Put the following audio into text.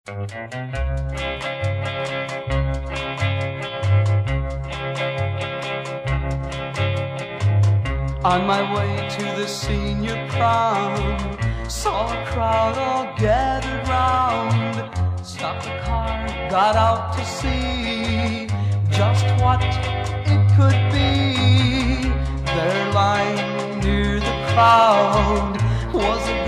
On my way to the senior prom, saw a crowd all gathered round. Stopped the car, got out to see just what it could be. There lying near the crowd was a